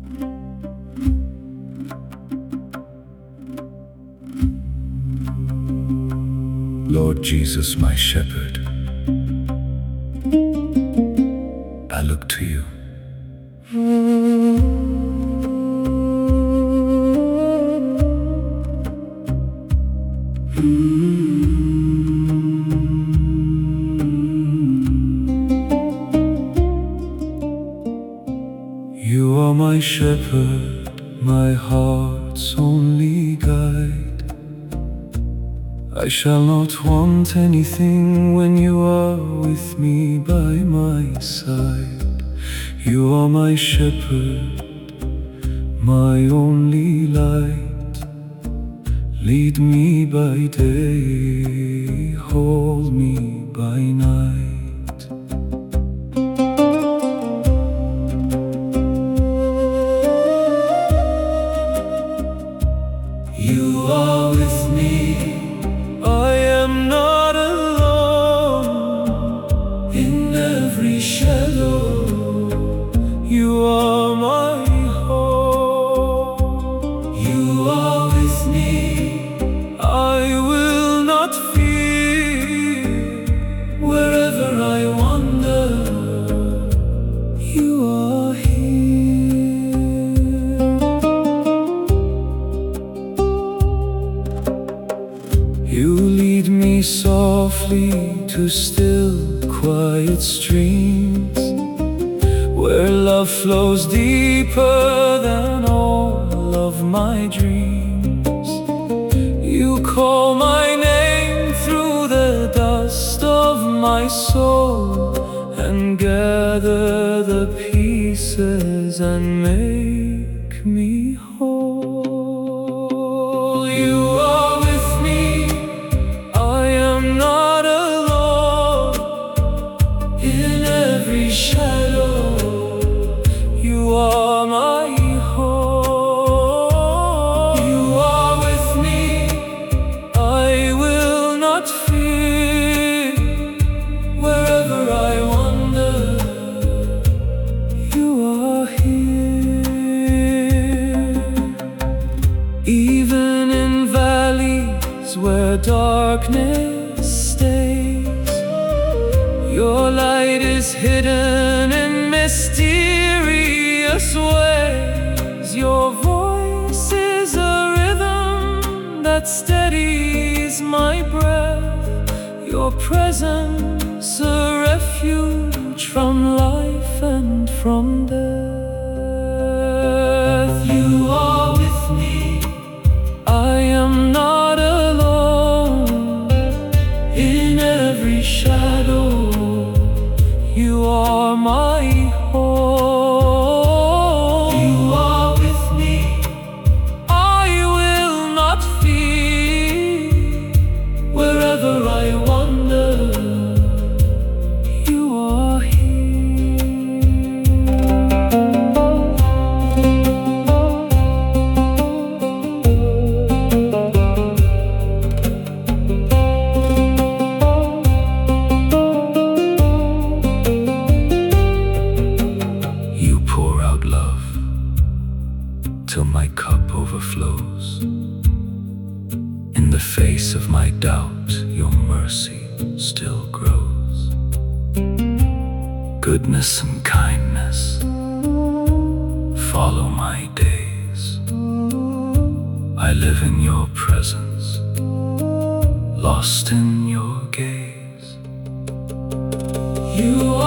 Lord Jesus, my shepherd, I look to you. You are my shepherd, my heart's only guide. I shall not want anything when you are with me by my side. You are my shepherd, my only light. Lead me by day, hold me by night. You are with me, I am not alone. In every shadow, you are my home. You are with me, I will not fear. Wherever I wander, you are here. You lead me softly to still, quiet streams, where love flows deeper than all of my dreams. You call my name through the dust of my soul, and gather the pieces and make me whole. You are with me, I am not alone. In every shadow, you are my home. You are with me, I will not fear. Wherever I wander, you are here. Even in valleys where darkness stays, your light is hidden in mysterious ways. Your voice is a rhythm that steadies my breath. Your presence a refuge from life and from death. You are with me, I am not alone. In every shadow, you are my home. You are with me, I will not fear. Wherever I wander, you are here. You pour out love till my cup overflows. In the face of my doubt, your mercy still grows. Goodness and kindness follow my days. I live in your presence, lost in your gaze. You